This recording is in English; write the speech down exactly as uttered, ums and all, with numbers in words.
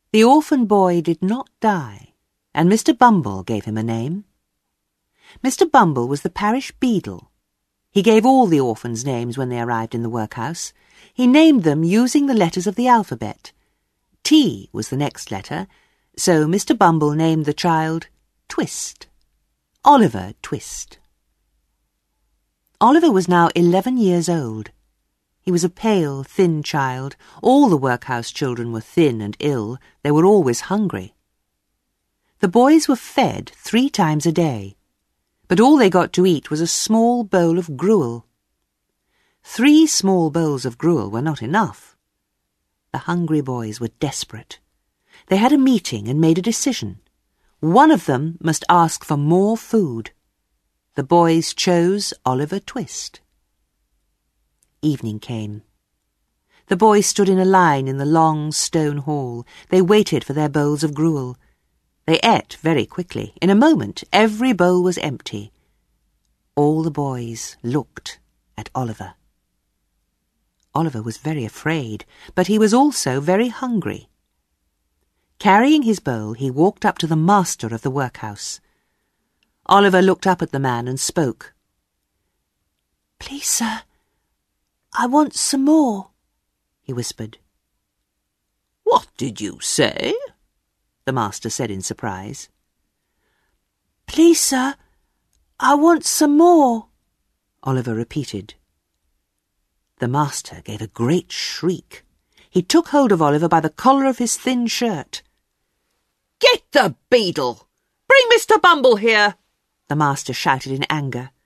The orphan boy did not die, and Mister Bumble gave him a name. Mister Bumble was the parish beadle. He gave all the orphans names when they arrived in the workhouse. He named them using the letters of the alphabet. T was the next letter, so Mister Bumble named the child Twist. Oliver Twist. Oliver was now eleven years old. He was a pale, thin child. All the workhouse children were thin and ill. They were always hungry. The boys were fed three times a day, but all they got to eat was a small bowl of gruel. Three small bowls of gruel were not enough. The hungry boys were desperate. They had a meeting and made a decision. One of them must ask for more food. The boys chose Oliver Twist. Evening came. The boys stood in a line in the long stone hall. They waited for their bowls of gruel. They ate very quickly. In a moment, every bowl was empty. All the boys looked at Oliver. Oliver was very afraid, but he was also very hungry. Carrying his bowl, he walked up to the master of the workhouse. Oliver looked up at the man and spoke. "Please, sir, I want some more," he whispered. "What did you say?" the master said in surprise. "Please, sir, I want some more," Oliver repeated. The master gave a great shriek. He took hold of Oliver by the collar of his thin shirt. "Get the beadle! Bring Mister Bumble here!" the master shouted in anger.